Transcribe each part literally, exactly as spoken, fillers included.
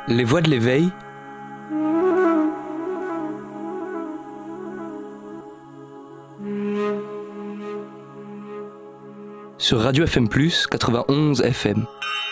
Les voix de l'éveil. Sur Radio F M plus, quatre-vingt-onze F M.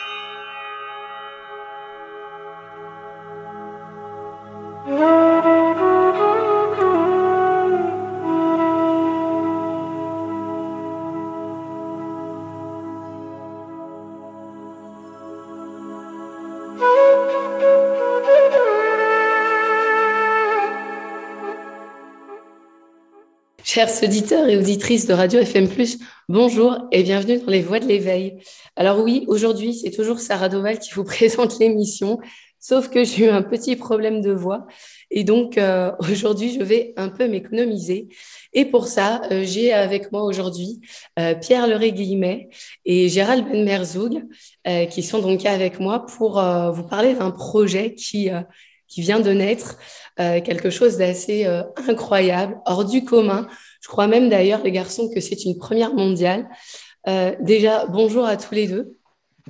Chers auditeurs et auditrices de Radio F M plus, bonjour et bienvenue dans les Voix de l'éveil. Alors oui, aujourd'hui, c'est toujours Sarah Doval qui vous présente l'émission, sauf que j'ai eu un petit problème de voix et donc euh, aujourd'hui, je vais un peu m'économiser. Et pour ça, euh, j'ai avec moi aujourd'hui euh, Pierre Leray-Guillemet et Gérald Ben Merzoug euh, qui sont donc avec moi pour euh, vous parler d'un projet qui, euh, qui vient de naître, euh, quelque chose d'assez euh, incroyable, hors du commun. Je crois même d'ailleurs, les garçons, que c'est une première mondiale. Euh, déjà, bonjour à tous les deux.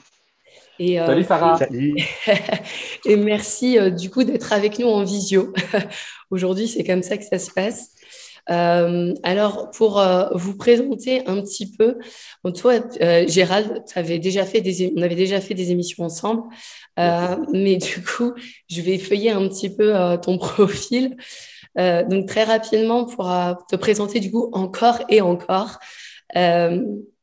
Et, euh, Salut Sarah. Et, et merci euh, du coup d'être avec nous en visio. Aujourd'hui, c'est comme ça que ça se passe. Euh, alors, pour euh, vous présenter un petit peu, bon, toi, euh, Gérald, avais déjà fait des, on avait déjà fait des émissions ensemble, euh, yes. Mais du coup, je vais feuiller un petit peu euh, ton profil. Euh, donc très rapidement pour euh, te présenter du coup encore et encore. Euh,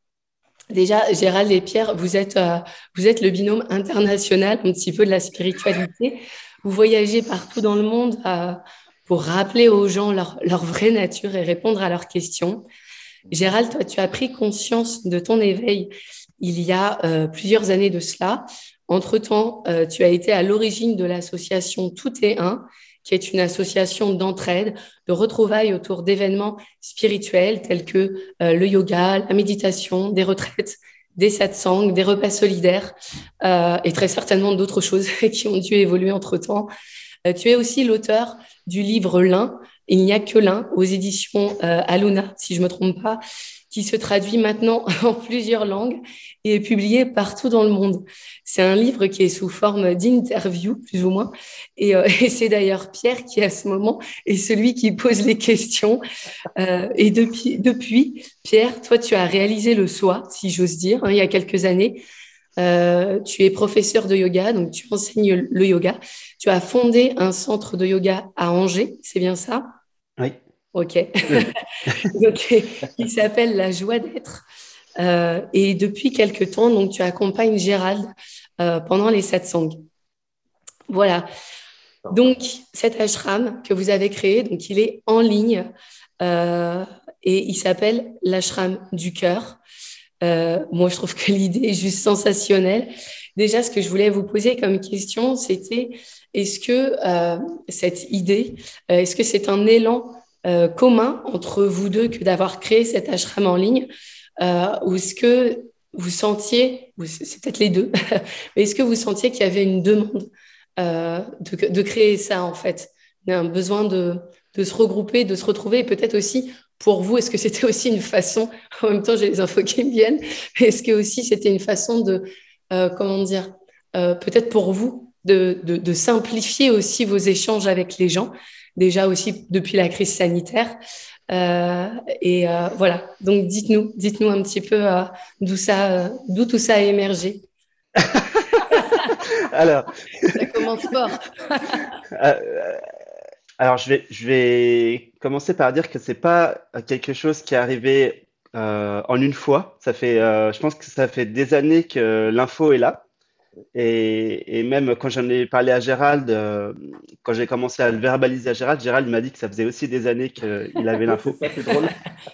déjà, Gérald et Pierre, vous êtes, euh, vous êtes le binôme international un petit peu de la spiritualité. Vous voyagez partout dans le monde euh, pour rappeler aux gens leur, leur vraie nature et répondre à leurs questions. Gérald, toi, tu as pris conscience de ton éveil il y a euh, plusieurs années de cela. Entre-temps, euh, tu as été à l'origine de l'association Tout est un, qui est une association d'entraide, de retrouvailles autour d'événements spirituels tels que euh, le yoga, la méditation, des retraites, des satsangs, des repas solidaires euh, et très certainement d'autres choses qui ont dû évoluer entre-temps. Euh, tu es aussi l'auteur du livre L'un, il n'y a que l'un, aux éditions euh, Aluna, si je ne me trompe pas, qui se traduit maintenant en plusieurs langues et est publié partout dans le monde. C'est un livre qui est sous forme d'interview, plus ou moins, et, euh, et c'est d'ailleurs Pierre qui, à ce moment, est celui qui pose les questions. Euh, et depuis, depuis, Pierre, toi, tu as réalisé le soi, si j'ose dire, hein, il y a quelques années. Euh, tu es professeur de yoga, donc tu enseignes le yoga. Tu as fondé un centre de yoga à Angers, c'est bien ça? Oui. Ok. Donc, il s'appelle La Joie d'être. Euh, et depuis quelques temps, donc, tu accompagnes Gérald euh, pendant les satsangs. Voilà. Donc, cet ashram que vous avez créé, donc, il est en ligne euh, et il s'appelle l'ashram du cœur. Euh, moi, je trouve que l'idée est juste sensationnelle. Déjà, ce que je voulais vous poser comme question, c'était est-ce que euh, cette idée, euh, est-ce que c'est un élan euh, commun entre vous deux que d'avoir créé cet ashram en ligne, euh, ou est-ce que vous sentiez, c'est peut-être les deux, mais est-ce que vous sentiez qu'il y avait une demande euh, de, de créer ça en fait, un besoin de, de se regrouper, de se retrouver, et peut-être aussi pour vous, est-ce que c'était aussi une façon, en même temps j'ai les infos qui me viennent, mais est-ce que aussi c'était une façon de, euh, comment dire, euh, peut-être pour vous, de, de, de simplifier aussi vos échanges avec les gens, déjà aussi depuis la crise sanitaire. Euh, et euh, voilà, donc dites-nous, dites-nous un petit peu euh, d'où ça, euh, d'où tout ça a émergé. Alors, ça commence fort. euh, alors je vais, je vais commencer par dire que c'est pas quelque chose qui est arrivé euh, en une fois. Ça fait, euh, je pense que ça fait des années que l'info est là. Et, et même quand j'en ai parlé à Gérald, euh, quand j'ai commencé à le verbaliser à Gérald, Gérald m'a dit que ça faisait aussi des années qu'il avait l'info. Ça, c'est drôle.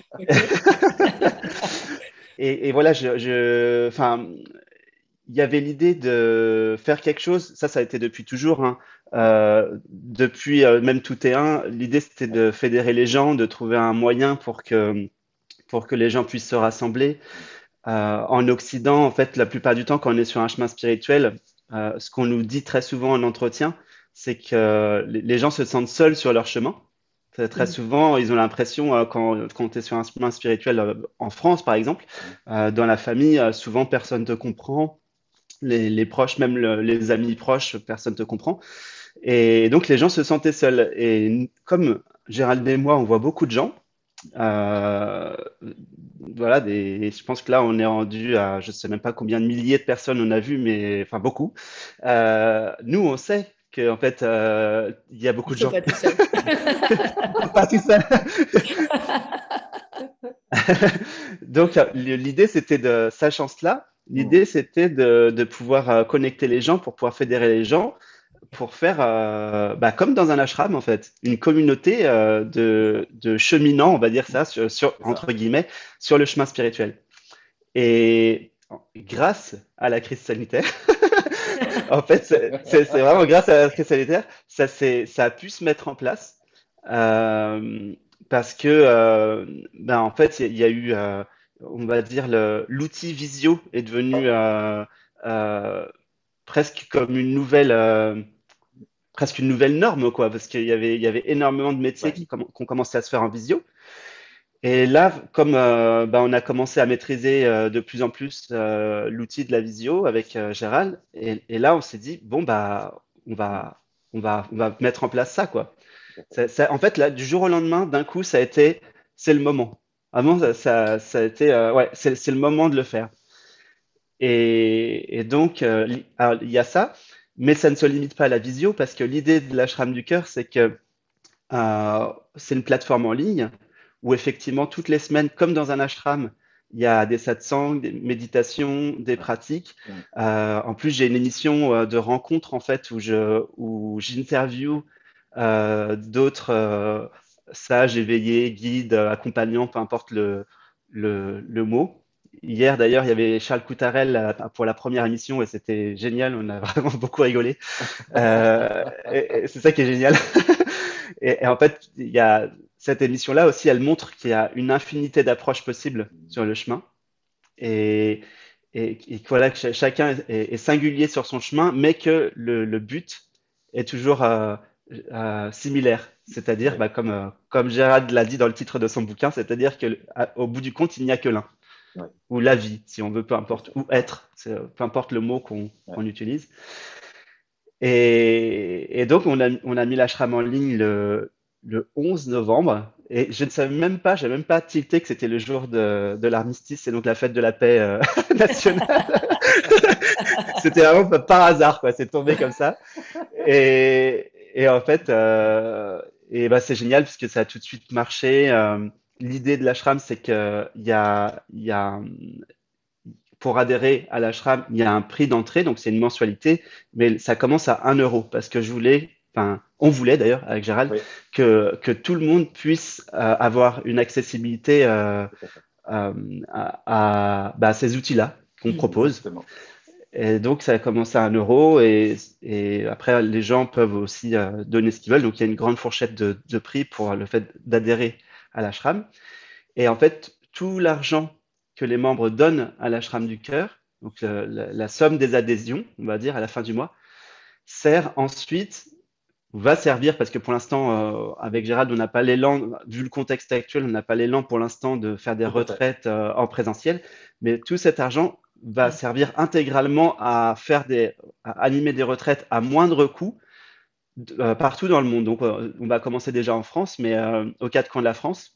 et, et voilà, je, je, enfin, il y avait l'idée de faire quelque chose. Ça, ça a été depuis toujours. Hein. Euh, depuis euh, même Tout est un, l'idée c'était de fédérer les gens, de trouver un moyen pour que pour que les gens puissent se rassembler. Euh, en Occident, en fait, la plupart du temps, quand on est sur un chemin spirituel, euh, ce qu'on nous dit très souvent en entretien, c'est que les les gens se sentent seuls sur leur chemin. Très très souvent, ils ont l'impression, euh, quand, quand tu es sur un chemin spirituel euh, en France, par exemple, euh, dans la famille, euh, souvent personne te comprend. les, les proches, même le- les amis proches, personne te comprend. Et donc les gens se sentaient seuls. Et comme Gérald et moi, on voit beaucoup de gens. euh, voilà, des, je pense que là, on est rendu à, je sais même pas combien de milliers de personnes on a vu, mais enfin beaucoup. Euh, nous, on sait qu'en fait, euh, il y a Ils beaucoup de sont gens. pas tout seuls. Pas tout seul. Donc, euh, l'idée, c'était de, sachant cela, Mm. l'idée, c'était de, de pouvoir euh, connecter les gens, pour pouvoir fédérer les gens, pour faire, euh, bah, comme dans un ashram, en fait, une communauté euh, C'est ça. de, de cheminants, on va dire ça, sur, sur- C'est ça. entre guillemets, sur le chemin spirituel. Et grâce à la crise sanitaire, en fait, c'est c'est- c'est vraiment grâce à la crise sanitaire, ça, s'est- ça a pu se mettre en place. Euh, Parce que, euh, ben, en fait, il y, a il y a eu, euh, on va dire, le- l'outil Visio est devenu euh, euh, presque comme une nouvelle, euh, presque une nouvelle norme, quoi, parce qu'il y avait, il y avait énormément de métiers Ouais. qui, comm- qui ont commencé à se faire en visio. Et là, comme euh, ben, on a commencé à maîtriser euh, de plus en plus euh, l'outil de la visio avec euh, Gérald, et, et là, on s'est dit, bon, bah, on va, on va, on va mettre en place ça, quoi. Ça- ça- en fait, là, du jour au lendemain, d'un coup, ça a été, c'est le moment. Vraiment, ça, ça, ça a été, euh, ouais, c'est, c'est le moment de le faire. Et, et donc, euh, li- alors, il y a ça, mais ça ne se limite pas à la visio parce que l'idée de l'ashram du cœur, c'est que euh, c'est une plateforme en ligne où effectivement, toutes les semaines, comme dans un ashram, il y a des satsangs, des méditations, des Ouais. pratiques. Mm. Euh, en plus, j'ai une émission euh, de rencontre en fait où je où j'interview euh, d'autres euh, sages, éveillés, guides, euh, accompagnants, peu importe le, le, le mot. Hier d'ailleurs, il y avait Charles Coutarel euh, pour la première émission et c'était génial, on a vraiment beaucoup rigolé. Euh, et- et c'est ça qui est génial. Et, et en fait, il y a cette émission-là aussi, elle montre qu'il y a une infinité d'approches possibles sur le chemin et, et, et que voilà, que ch- chacun est, est singulier sur son chemin, mais que le, le but est toujours euh, euh, similaire. C'est-à-dire, Ouais. bah, comme, euh, comme Gérald l'a dit dans le titre de son bouquin, c'est-à-dire que à- au bout du compte, il n'y a que l'un, Ouais. ou la vie, si on veut, peu C'est importe, ça. ou Ouais. être, c'est, euh, peu importe le mot qu'on Ouais. qu'on utilise. Et, et donc, on a, on a mis l'ashram en ligne le, le onze novembre. Et je ne savais même pas, j'ai même pas tilté que c'était le jour de, de l'armistice et donc la fête de la paix euh, nationale. C'était vraiment pas- par hasard, quoi. C'est tombé comme ça. Et, et en fait, euh, et bah, c'est génial parce que ça a tout de suite marché. Euh, l'idée de l'ashram, c'est que il y a, il y a pour adhérer à l'ashram, il y a un prix d'entrée, donc c'est une mensualité, mais ça commence à un euro parce que je voulais, enfin, on voulait d'ailleurs avec Gérald, Oui, que, que tout le monde puisse euh, avoir une accessibilité euh, tout à fait. euh, à, à, bah, à ces outils-là qu'on propose. Exactement. Et donc ça a commencé à un euro et, et après les gens peuvent aussi euh, donner ce qu'ils veulent. Donc il y a une grande fourchette de, de prix pour le fait d'adhérer à l'ashram. Et en fait, tout l'argent que les membres donnent à l'ashram du cœur, donc le- la, la somme des adhésions, on va dire, à la fin du mois, sert ensuite, va servir, parce que pour l'instant, euh, avec Gérald, on n'a pas l'élan, vu le contexte actuel, on n'a pas l'élan pour l'instant de faire des Tout à fait. retraites euh, en présentiel, mais tout cet argent va servir intégralement à faire des, à animer des retraites à moindre coût euh, partout dans le monde. Donc, euh, on va commencer déjà en France, mais euh, aux quatre coins de la France.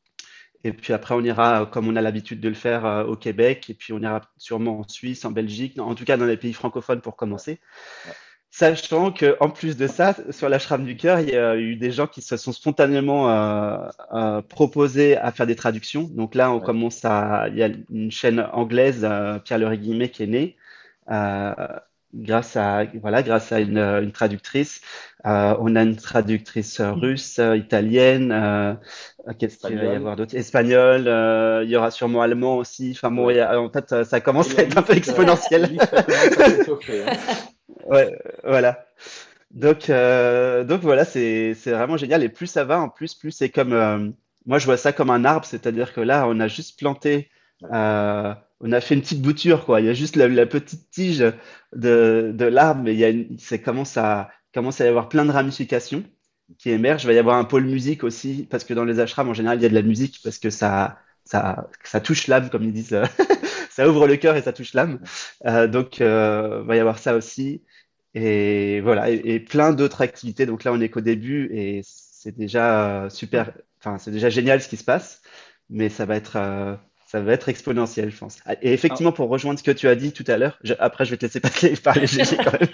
Et puis après, on ira, euh, comme on a l'habitude de le faire, euh, au Québec, et puis on ira sûrement en Suisse, en Belgique, en tout cas dans les pays francophones pour Ouais. commencer. Ouais. Sachant que, en plus de ça, sur l'ashram du cœur, il y a eu des gens qui se sont spontanément euh, euh, proposés à faire des traductions. Donc là, on Ouais. commence à, il y a une chaîne anglaise, euh, Pierre Le Guillemet, qui est née. Euh, grâce à voilà grâce à une, une traductrice. Euh, on a une traductrice russe, euh, italienne, euh, qu'est-ce qu'il va y Espagnol. avoir d'autre? Espagnol, euh, il y aura sûrement allemand aussi. Enfin bon, il y Ouais. a- en fait, ça Et commence à la être un peu liste, euh, la exponentiel. liste elle commence à s'étoffer, hein. Ouais, voilà. Donc, euh, donc voilà, c'est c'est vraiment génial. Et plus ça va, en plus, plus c'est comme euh, moi je vois ça comme un arbre, c'est-à-dire que là, on a juste planté, Ouais. euh, on a fait une petite bouture, quoi. Il y a juste la, la petite tige de, de l'arbre, mais il y a une, c'est commence à commence à y avoir plein de ramifications qui émergent. Il va y avoir un pôle musique aussi, parce que dans les ashrams en général, il y a de la musique parce que ça ça ça touche l'âme, comme ils disent. ça ouvre le cœur et ça touche l'âme. Euh, donc, euh, va y avoir ça aussi. Et voilà, et, et plein d'autres activités. Donc là, on est qu'au début et c'est déjà euh, super, enfin, c'est déjà génial ce qui se passe, mais ça va être, euh, ça va être exponentiel, je pense. Et Ah, effectivement, pour rejoindre ce que tu as dit tout à l'heure, je- après, je vais te laisser parler, parler Gégé, quand même.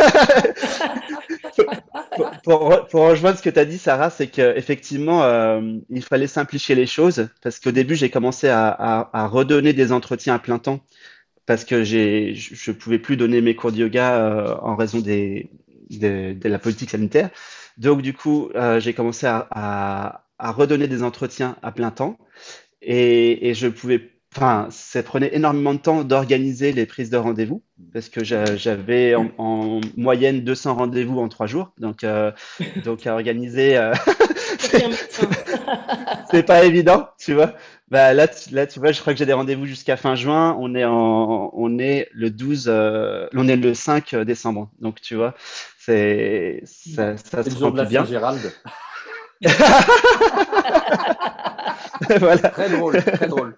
Pour, pour- pour rejoindre ce que tu as dit, Sarah, c'est qu'effectivement, euh, il fallait simplifier les choses parce qu'au début, j'ai commencé à, à- à redonner des entretiens à plein temps parce que j'ai, je ne pouvais plus donner mes cours de yoga euh, en raison des, de, de la politique sanitaire. Donc, du coup, euh, j'ai commencé à, à, à redonner des entretiens à plein temps et, et je pouvais, enfin, ça prenait énormément de temps d'organiser les prises de rendez-vous parce que j'a- j'avais en, en moyenne deux cents rendez-vous en trois jours. Donc, euh, donc à organiser, euh, Pour qu'un médecin. c'est pas évident, tu vois. Bah là, tu- là, tu vois, je crois que j'ai des rendez-vous jusqu'à fin juin. On est en, on est le douze, euh, on est le cinq décembre. Donc, tu vois, c'est, ça, ça c'est le se jour de remplit la bien. Saint-Gérald. Voilà. Très drôle, très drôle.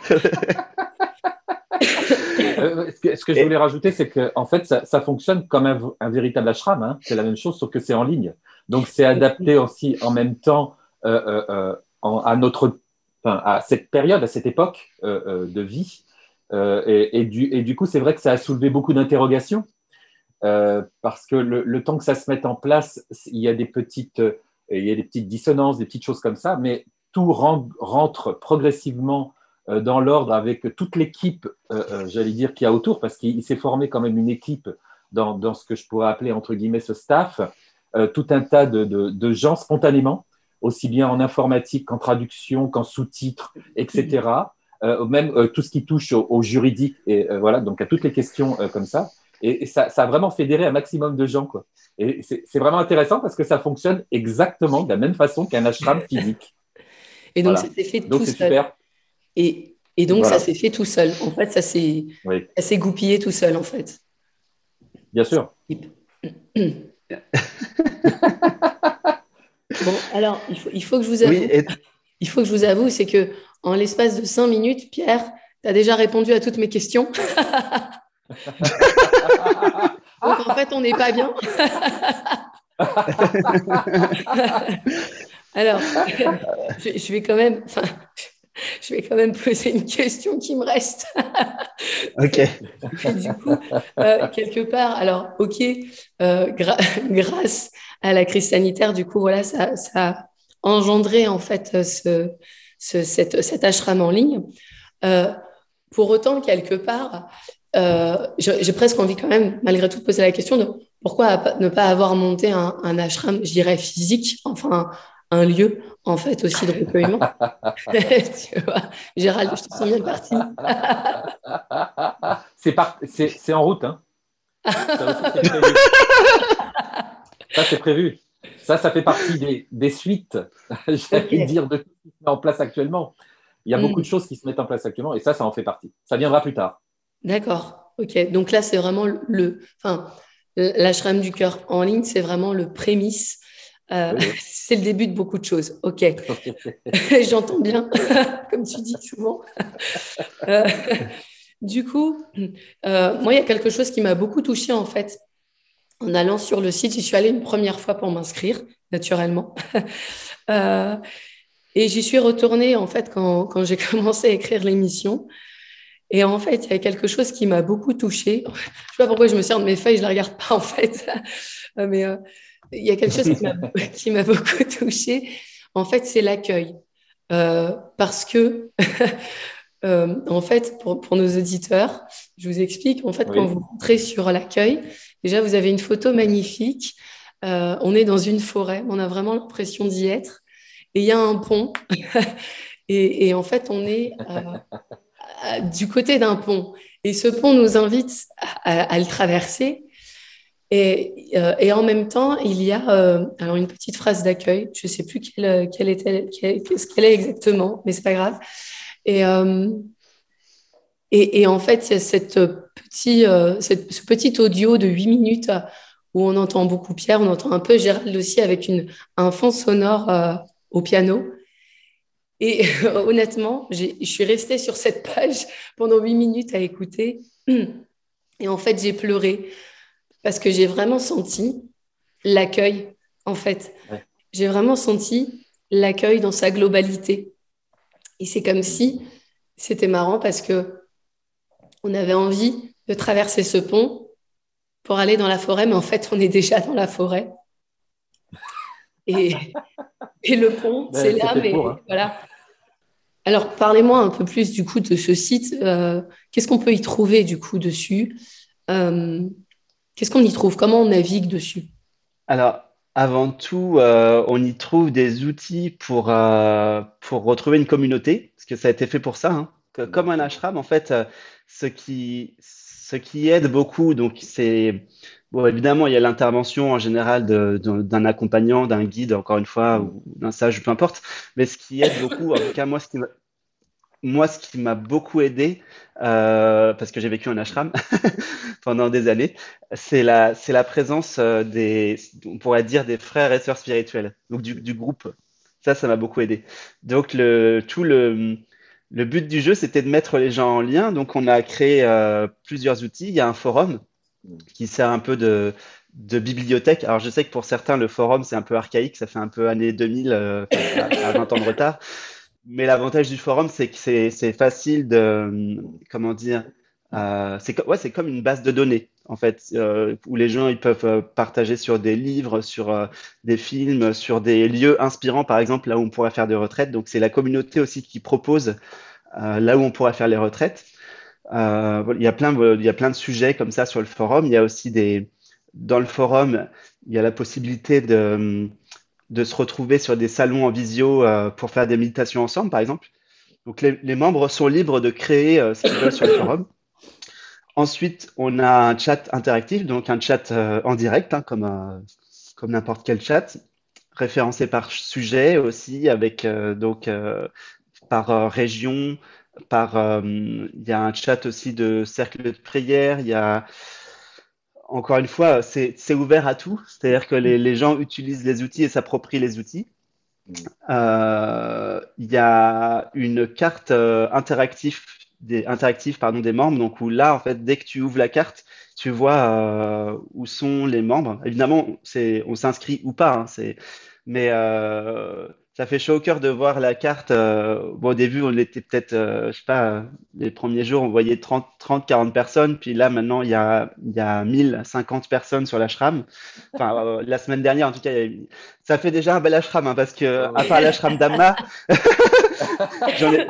Euh, ce, que, ce que je voulais Et, rajouter, c'est que en fait, ça, ça fonctionne comme un, un véritable ashram. Hein. C'est la même chose, sauf que c'est en ligne. Donc, c'est adapté aussi en même temps euh, euh, euh, en- à notre, enfin, à cette période, à cette époque euh, euh, de vie. Euh, et, et, du, et du coup, c'est vrai que ça a soulevé beaucoup d'interrogations euh, parce que le, le temps que ça se mette en place, il y a des petites, euh, il y a des petites dissonances, des petites choses comme ça, mais tout ren- rentre progressivement euh, dans l'ordre avec toute l'équipe, euh, euh, j'allais dire, qu'il y a autour, parce qu'il il s'est formé quand même une équipe dans, dans ce que je pourrais appeler, entre guillemets, ce staff, euh, tout un tas de, de, de gens spontanément, aussi bien en informatique qu'en traduction, qu'en sous-titres, et cetera. Euh, même euh, tout ce qui touche au, au juridique, et euh, voilà, donc à toutes les questions euh, comme ça. Et, et ça, ça a vraiment fédéré un maximum de gens, quoi. Et c'est c'est vraiment intéressant parce que ça fonctionne exactement de la même façon qu'un ashram physique. Et donc, ça Voilà. s'est fait Donc tout c'est seul. super. Et, et donc, ça Voilà. s'est fait tout seul. En fait, ça s'est Oui, ça s'est goupillé tout seul, en fait. bien sûr. Bon, alors, il faut, il faut que je vous oui, avoue, et, il faut que je vous avoue, c'est que en l'espace de cinq minutes, Pierre, tu as déjà répondu à toutes mes questions. Donc, en fait, on n'est pas bien. Alors, je, je vais quand même, enfin, je vais quand même poser une question qui me reste. ok. Et du coup, euh, quelque part, alors, ok, euh, gra- grâce à la crise sanitaire, du coup, voilà, ça, ça a engendré en fait ce, ce- cette, cet ashram en ligne. Euh, pour autant, quelque part, euh, j'ai j'ai presque envie quand même, malgré tout, de poser la question de pourquoi ne pas avoir monté un, un ashram, je dirais physique, enfin un lieu en fait aussi de recueillement. Tu vois, Gérald, je te sens bien parti. C'est par- c'est c'est en route, hein. Ça aussi, c'est prévu. Ça, c'est prévu. Ça, ça fait partie des, des suites, Ok. j'allais dire, de tout ce qui se met en place actuellement. Il y a beaucoup de Hmm. choses qui se mettent en place actuellement et ça, ça en fait partie. Ça viendra plus tard. D'accord. Ok. Donc là, c'est vraiment le, enfin, l'ashram du cœur en ligne, c'est vraiment le prémisse. Euh, Oui, oui. c'est le début de beaucoup de choses. Ok. J'entends bien, comme tu dis souvent. Euh, du coup, euh, moi, il y a quelque chose qui m'a beaucoup touchée en fait. En allant sur le site, j'y suis allée une première fois pour m'inscrire, naturellement. Euh, et j'y suis retournée en fait quand, quand j'ai commencé à écrire l'émission. Et en fait, il y a quelque chose qui m'a beaucoup touchée. Je ne sais pas pourquoi je me sers de mes feuilles, je ne les regarde pas en fait. Mais euh, il y a quelque chose qui m'a, qui m'a beaucoup touchée. En fait, c'est l'accueil. Euh, parce que, euh, en fait, pour, pour nos auditeurs, je vous explique, en fait, quand Oui. vous rentrez sur l'accueil, déjà, vous avez une photo magnifique. Euh, on est dans une forêt, on a vraiment l'impression d'y être. Et il y a un pont. Et, et en fait, on est euh, à- du côté d'un pont. Et ce pont nous invite à, à- à le traverser. Et, euh, et en même temps, il y a euh, alors une petite phrase d'accueil. Je ne sais plus quelle, quelle était, quelle- ce qu'elle est exactement, mais c'est pas grave. Et, euh, et, et en fait, il y a cette petit, euh, cette- ce petit audio de huit minutes euh, où on entend beaucoup Pierre, on entend un peu Gérald aussi avec une, un fond sonore euh, au piano. Et honnêtement, j'ai- je suis restée sur cette page pendant huit minutes à écouter. Et en fait, j'ai pleuré parce que j'ai vraiment senti l'accueil, en fait. Ouais. J'ai vraiment senti l'accueil dans sa globalité. Et c'est comme si c'était marrant parce que on avait envie de traverser ce pont pour aller dans la forêt, mais en fait, on est déjà dans la forêt. Et, et le pont, c'est Ben, c'est là, fait mais pour, hein. voilà. Alors, parlez-moi un peu plus du coup de ce site. Euh, qu'est-ce qu'on peut y trouver du coup dessus? Euh, qu'est-ce qu'on y trouve? Comment on navigue dessus? Alors, avant tout, euh, on y trouve des outils pour, euh, pour retrouver une communauté, parce que ça a été fait pour ça, hein. Que- Comme un ashram, en fait, euh, ce qui, ce qui aide beaucoup, donc c'est, bon, évidemment, il y a l'intervention en général de- de- d'un accompagnant, d'un guide, encore une fois, ou d'un sage, peu importe, mais ce qui aide beaucoup, en tout cas, moi, ce qui m'a moi, ce qui m'a beaucoup aidé, euh, parce que j'ai vécu en ashram pendant des années, c'est la, c'est la présence euh, des, on pourrait dire des frères et sœurs spirituels, donc du, du groupe. Ça, ça m'a beaucoup aidé. Donc le, tout le, le but du jeu, c'était de mettre les gens en lien. Donc on a créé euh, plusieurs outils. Il y a un forum qui sert un peu de, de bibliothèque. Alors je sais que pour certains, le forum, c'est un peu archaïque, ça fait un peu années deux mille, euh, enfin, ça, ça a vingt ans de retard. Mais l'avantage du forum, c'est que c'est c'est facile de, comment dire, euh, c'est co- ouais, c'est comme une base de données en fait, euh, où les gens ils peuvent euh, partager sur des livres, sur euh, des films, sur des lieux inspirants, par exemple là où on pourrait faire des retraites. Donc c'est la communauté aussi qui propose euh, là où on pourrait faire les retraites. Euh, voilà, il y a plein, de- il y a plein de sujets comme ça sur le forum. Il y a aussi des, dans le forum, il y a la possibilité de de se retrouver sur des salons en visio euh, pour faire des méditations ensemble, par exemple. Donc les, les membres sont libres de créer euh, ce qu'ils veulent sur le forum. Ensuite, on a un chat interactif, donc un chat euh, en direct, hein, comme, euh, comme n'importe quel chat, référencé par sujet aussi, avec euh, donc euh, par euh, région, par euh, il y a un chat aussi de cercle de prière, il y a encore une fois, c'est c'est ouvert à tout, c'est-à-dire que les, les gens utilisent les outils et s'approprient les outils. Euh, Il y a une carte euh, interactive des, interactive pardon, des membres, donc où là, en fait, dès que tu ouvres la carte, tu vois euh, où sont les membres. Évidemment, c'est, on s'inscrit ou pas, hein, c'est, mais euh, ça fait chaud au cœur de voir la carte. Euh, bon, au début, on était peut-être, euh, je sais pas, euh, les premiers jours, on voyait trente, trente, quarante personnes, puis là, maintenant, il y a, il y a mille cinquante personnes sur l'ashram. Enfin, euh, la semaine dernière, en tout cas, il y avait- ça fait déjà un bel ashram, hein, parce que Ouais, à ouais. part l'ashram d'Amma, j'en ai...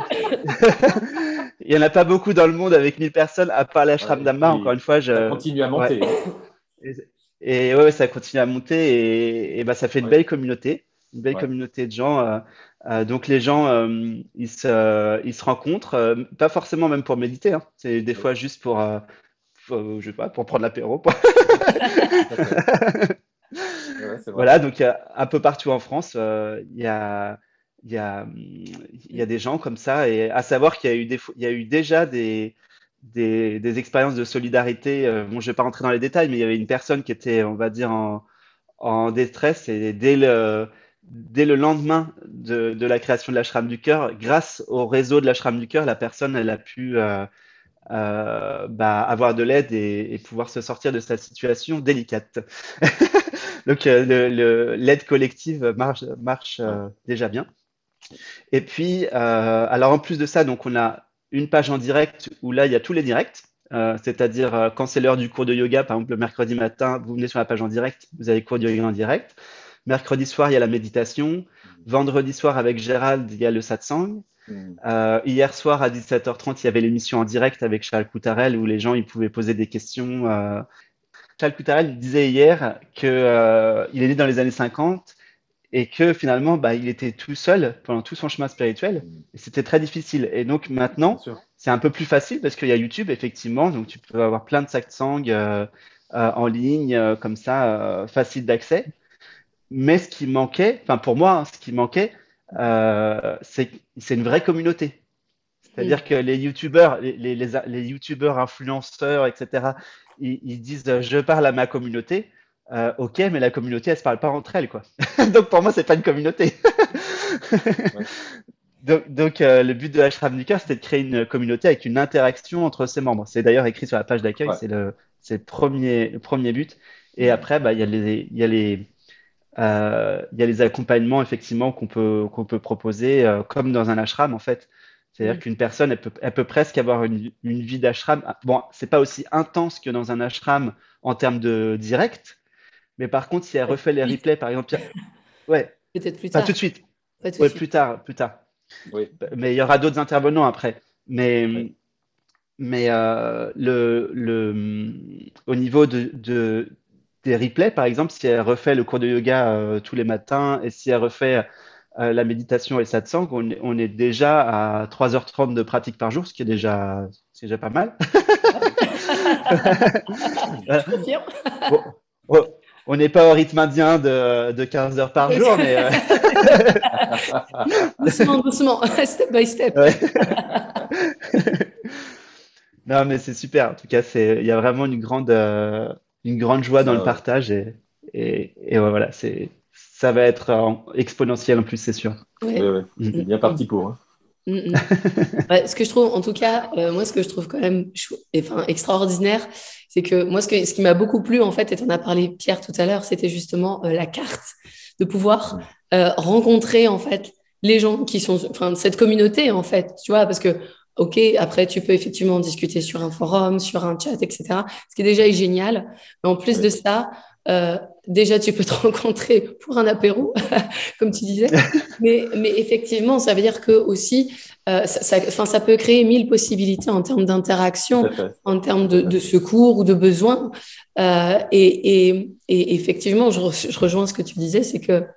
il y en a pas beaucoup dans le monde avec mille personnes, à part l'ashram Ouais, et d'Amma. Encore puis, une fois, ça je, continue à ouais. monter, hein. Et, et ouais, ouais, ça continue à monter et, et bah, ça fait une Ouais, belle communauté, une belle ouais, communauté de gens. euh, euh, donc les gens, euh, ils se, ils se rencontrent, euh, pas forcément même pour méditer, hein. C'est des ouais, fois juste pour, euh, pour, je sais pas, pour prendre l'apéro. Quoi. tout à fait. Ouais, ouais, c'est vrai. Voilà, donc il y a un peu partout en France, euh, il y a, il y a, hum, il y a des gens comme ça, et à savoir qu'il y a eu des, fo- il y a eu déjà des, des, des expériences de solidarité. Euh, bon, je vais pas rentrer dans les détails, mais il y avait une personne qui était, on va dire, en, en détresse, et dès le, dès le lendemain de, de la création de l'ashram du cœur, grâce au réseau de l'ashram du cœur, la personne, elle a pu euh, euh, bah, avoir de l'aide et, et pouvoir se sortir de sa situation délicate. Donc, euh, le- le- l'aide collective marche, marche Ouais. euh, déjà bien. Et puis, euh, alors en plus de ça, donc on a une page en direct où là, il y a tous les directs. Euh, c'est-à-dire, euh, quand c'est l'heure du cours de yoga, par exemple, le mercredi matin, vous venez sur la page en direct, vous avez cours de yoga en direct. Mercredi soir, il y a la méditation. Vendredi soir, avec Gérald, il y a le satsang. Mm. Euh, hier soir, à dix-sept heures trente, il y avait l'émission en direct avec Charles Coutarel où les gens ils pouvaient poser des questions. Euh, Charles Coutarel disait hier que euh, il est né dans les années cinquante et que finalement, bah, il était tout seul pendant tout son chemin spirituel Mm. et c'était très difficile. Et donc Bien maintenant, sûr. c'est un peu plus facile parce qu'il y a YouTube, effectivement, donc tu peux avoir plein de satsang euh, euh, en ligne, euh, comme ça, euh, facile d'accès. Mais ce qui manquait, enfin pour moi, hein, ce qui manquait, euh, c'est c'est une vraie communauté. Mm. C'est-à-dire que les youtubeurs, les, les, les, les youtubeurs, influenceurs, et cetera, ils, ils disent euh, je parle à ma communauté. Euh, ok, mais la communauté, elle se parle pas entre elles, quoi. Donc pour moi, c'est pas une communauté. Ouais. donc, donc, euh, le but de l'Ashram du Cœur, c'était de créer une communauté avec une interaction entre ses membres. C'est d'ailleurs écrit sur la page d'accueil, Ouais. c'est le, c'est le premier, le premier but. Et après, bah, il y a les, il y a les, euh, il y a les accompagnements effectivement qu'on peut, qu'on peut proposer, euh, comme dans un ashram en fait. C'est-à-dire Mm. qu'une personne, elle peut, elle peut presque avoir une, une vie d'ashram. Ah, bon, c'est pas aussi intense que dans un ashram en termes de direct, mais par contre, si elle refait les Vite, replays, par exemple, ouais, peut-être plus pas tout tard, de suite, pas tout de ouais, suite. plus tard, plus tard. Oui, Mais il y aura d'autres intervenants après. oui. Mais, mais euh, le, le, au niveau de, de, des replays, par exemple, si elle refait le cours de yoga euh, tous les matins et si elle refait euh, la méditation et le satsang, on, est- on est déjà à trois heures trente de pratique par jour, ce qui est déjà, c'est déjà pas mal. Je confirme. Bon, bon, on n'est pas au rythme indien de, de quinze heures par jour, mais euh, Doucement, doucement, step by step. ouais. Non, mais c'est super. En tout cas, c'est, il y a vraiment une grande, euh, une grande joie dans le Ah ouais. partage et, et, et ouais, voilà, c'est, ça va être en- exponentiel en plus, c'est sûr. Oui, Ouais. oui. Mm. C'est bien parti pour. Hein. Mm, mm. Ouais, ce que je trouve, en tout cas, euh, moi, ce que je trouve quand même chou- enfin, extraordinaire, c'est que moi, ce, que, ce qui m'a beaucoup plu, en fait, et tu en as parlé, Pierre, tout à l'heure, c'était justement euh, la carte, de pouvoir Mm. euh, rencontrer, en fait, les gens qui sont, enfin, cette communauté, en fait, tu vois, parce que, OK, après, tu peux effectivement discuter sur un forum, sur un chat, et cetera, ce qui est déjà génial. Mais en plus Oui, de ça, euh, déjà, tu peux te rencontrer pour un apéro, comme tu disais. Mais, mais effectivement, ça veut dire que aussi, euh, ça, ça, enfin, ça peut créer mille possibilités en termes tout d'interaction, à fait. en termes Tout à de, fait. de secours ou de besoins. Euh, et, et, et effectivement, je, re- je rejoins ce que tu disais, c'est que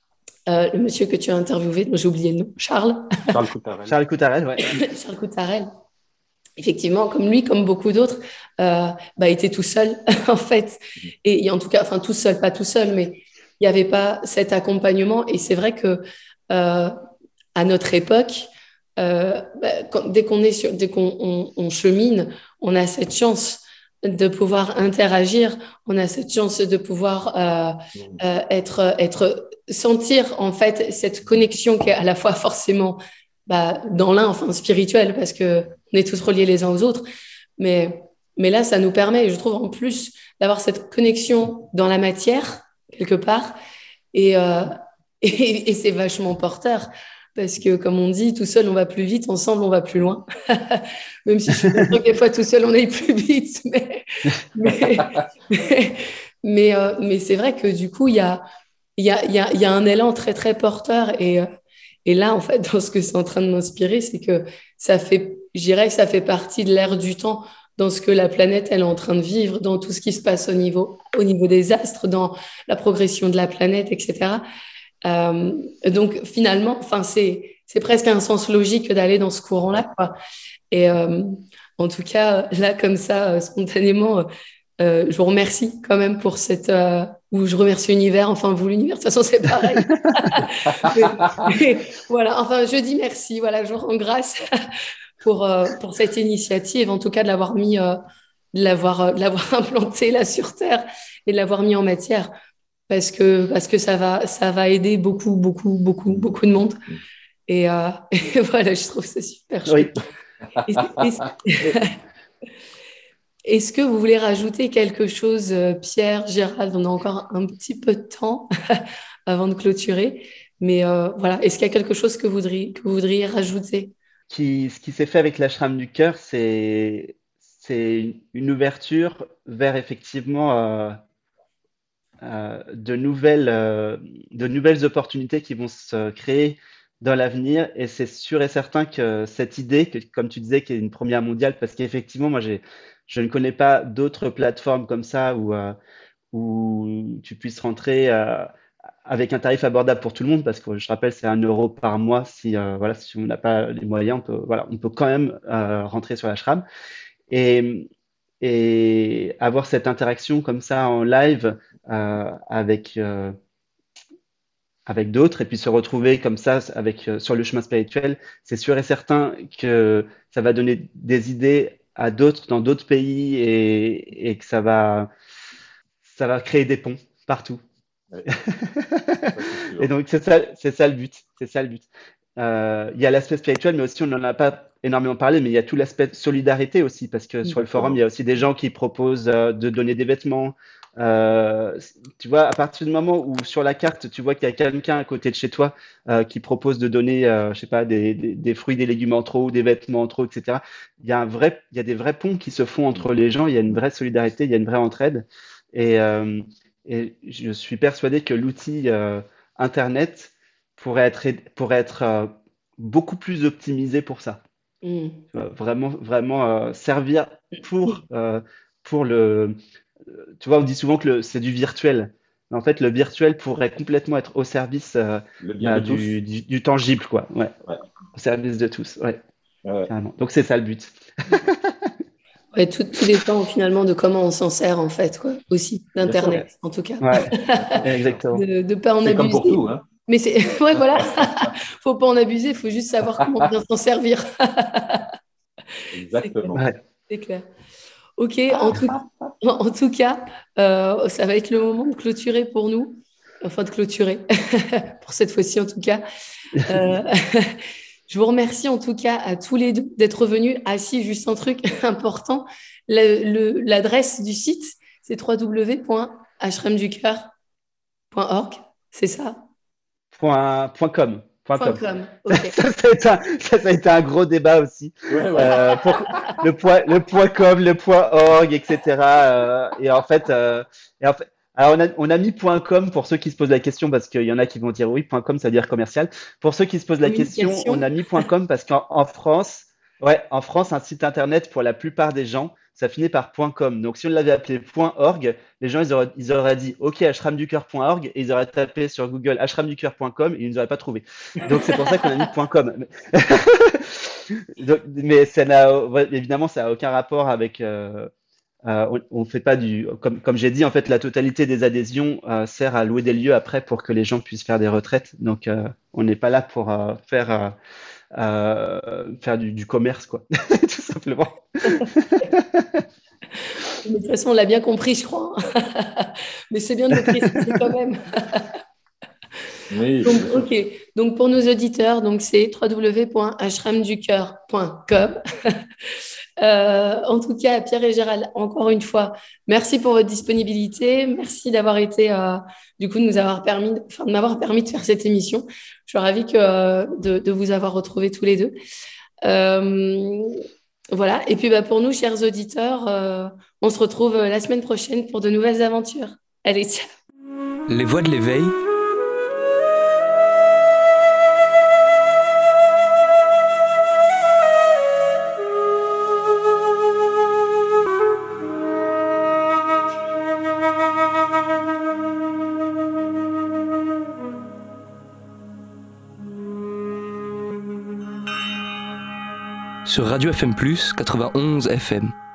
euh, le monsieur que tu as interviewé, dont j'ai oublié le nom, Charles, Charles Coutarel. Charles Coutarel, ouais. Mm. Charles Coutarel, effectivement, comme lui, comme beaucoup d'autres, euh, bah, était tout seul, en fait. Et, et en tout cas, enfin, tout seul, pas tout seul, mais il n'y avait pas cet accompagnement. Et c'est vrai que euh, à notre époque, euh, bah, quand- dès qu'on est sur, dès qu'on on, on chemine, on a cette chance de pouvoir interagir, on a cette chance de pouvoir euh, Mm. euh, être, être, sentir en fait cette connexion qui est à la fois forcément bah, dans l'un, enfin spirituel, parce que on est tous reliés les uns aux autres, mais, mais là, ça nous permet, je trouve, en plus d'avoir cette connexion dans la matière, quelque part, et, euh, et, et c'est vachement porteur. Parce que, comme on dit, tout seul, on va plus vite, ensemble, on va plus loin. Même si je suis d'accord que des fois, tout seul, on aille plus vite. Mais, mais, mais, mais, euh, mais c'est vrai que du coup, il y a, il y a, il y a, il y a un élan très, très porteur. Et, euh, et là, en fait, dans ce que c'est en train de m'inspirer, c'est que ça fait, je dirais que ça fait partie de l'ère du temps, dans ce que la planète, elle est en train de vivre, dans tout ce qui se passe au niveau, au niveau des astres, dans la progression de la planète, et cetera. Euh, donc finalement, enfin c'est c'est presque un sens logique d'aller dans ce courant-là, quoi. Et euh, en tout cas, là comme ça, euh, spontanément, euh, je vous remercie quand même pour cette euh, ou je remercie l'univers, enfin vous l'univers, de toute façon c'est pareil. mais, mais, voilà, enfin je dis merci, voilà, je vous rends grâce pour euh, pour cette initiative, en tout cas de l'avoir mis, euh, de l'avoir euh, de l'avoir implanté là sur Terre et de l'avoir mis en matière parce que, parce que ça va, ça va aider beaucoup, beaucoup, beaucoup, beaucoup de monde. Et, euh, et voilà, je trouve ça super Oui. chouette. Est-ce, est-ce- est-ce que vous voulez rajouter quelque chose, euh, Pierre, Gérald? On a encore un petit peu de temps avant de clôturer. Mais euh, voilà, est-ce qu'il y a quelque chose que vous voudriez, que vous voudriez rajouter? Qui, ce qui s'est fait avec l'ashram du cœur, c'est, c'est une ouverture vers effectivement euh, euh, de nouvelles, euh, de nouvelles opportunités qui vont se créer dans l'avenir. Et c'est sûr et certain que cette idée, que, comme tu disais, qui est une première mondiale, parce qu'effectivement, moi, j'ai, je ne connais pas d'autres plateformes comme ça où, euh, où tu puisses rentrer euh, avec un tarif abordable pour tout le monde, parce que je rappelle, c'est un euro par mois. Si, euh, voilà, si on n'a pas les moyens, on peut, voilà, on peut quand même euh, rentrer sur l'ashram. Et, et avoir cette interaction comme ça en live euh, avec, euh, avec d'autres et puis se retrouver comme ça avec, euh, sur le chemin spirituel, c'est sûr et certain que ça va donner des idées à d'autres dans d'autres pays et, et que ça va, ça va créer des ponts partout. Ouais, ça, c'est Et sûr. donc c'est ça, c'est ça le but, c'est ça le but. euh, il y a l'aspect spirituel, mais aussi on n'en a pas énormément parlé, mais il y a tout l'aspect solidarité aussi, parce que sur le forum, il y a aussi des gens qui proposent euh, de donner des vêtements. Euh, tu vois, à partir du moment où sur la carte, tu vois qu'il y a quelqu'un à côté de chez toi euh, qui propose de donner, euh, je sais pas, des, des, des fruits, des légumes en trop, des vêtements en trop, et cetera. Il y a un vrai, il y a des vrais ponts qui se font entre les gens. Il y a une vraie solidarité, il y a une vraie entraide. Et, euh, et je suis persuadé que l'outil euh, Internet pourrait être, pourrait être euh, beaucoup plus optimisé pour ça. Mm. Tu vois, vraiment, vraiment euh, servir pour, euh, pour le. Tu vois, on dit souvent que le- c'est du virtuel. Mais en fait, le virtuel pourrait complètement être au service euh, Le bien bah, de tous. du, du, du tangible, quoi. Ouais. Ouais. Au service de tous. Ouais, Ouais. carrément. Donc, c'est ça le but. Ouais, tout, tout dépend finalement de comment on s'en sert en fait, quoi, aussi, Bien sûr. d'Internet en tout cas. Ouais, exactement. De ne pas en C'est comme abuser. pour tout, hein. Mais c'est, ouais, voilà, faut pas en abuser, il faut juste savoir comment bien s'en servir. C'est clair. Exactement. Ouais. C'est clair. Ok, en tout, en tout cas, euh, ça va être le moment de clôturer pour nous, enfin de clôturer, pour cette fois-ci en tout cas. Euh, je vous remercie en tout cas à tous les deux d'être venus. Ah si, juste un truc important, le- le- l'adresse du site, c'est w w w point ashram du cœur point org, c'est ça? Point, point com. Point Point com. .com, ok. Ça, ça a été un, ça, ça a été un gros débat aussi. Ouais, ouais. Euh, pour le point, le point com, le point org, et cetera. Euh, et en fait, euh, et en fait, alors on a, on a mis point com pour ceux qui se posent la question parce qu'il y en a qui vont dire oui, point com, ça veut dire commercial. Pour ceux qui se posent la question, Communication. on a mis point com parce qu'en en France, ouais, en France, un site internet pour la plupart des gens, ça finit par point .com. Donc si on l'avait appelé point .org, les gens ils auraient, ils auraient dit OK ashramducœur point org et ils auraient tapé sur Google ashramducœur point com et ils nous auraient pas trouvé. Donc c'est pour ça qu'on a mis point .com. Donc, mais ça n'a ouais, évidemment ça n'a aucun rapport avec euh, euh, on, on fait pas du comme comme j'ai dit en fait la totalité des adhésions euh, sert à louer des lieux après pour que les gens puissent faire des retraites. Donc euh, on n'est pas là pour euh, faire euh, euh, faire du, du commerce quoi, tout simplement. De toute façon, on l'a bien compris, je crois. Mais c'est bien de le préciser quand même. Oui. Donc, ok. Donc, pour nos auditeurs, donc c'est w w w point ashramducœur point com. Euh, en tout cas, Pierre et Gérald, encore une fois, merci pour votre disponibilité. Merci d'avoir été, euh, du coup, de nous avoir permis, enfin, de m'avoir permis de faire cette émission. Je suis ravie que, euh, de, de vous avoir retrouvés tous les deux. Euh, voilà. Et puis, bah, pour nous, chers auditeurs, euh, on se retrouve la semaine prochaine pour de nouvelles aventures. Allez, ciao. Les voix de l'éveil. Sur Radio F M plus, quatre-vingt-onze F M.